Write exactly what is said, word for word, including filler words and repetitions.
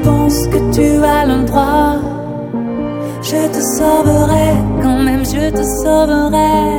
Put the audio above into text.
pense que tu as le droit. Je te sauverai, quand même je te sauverai.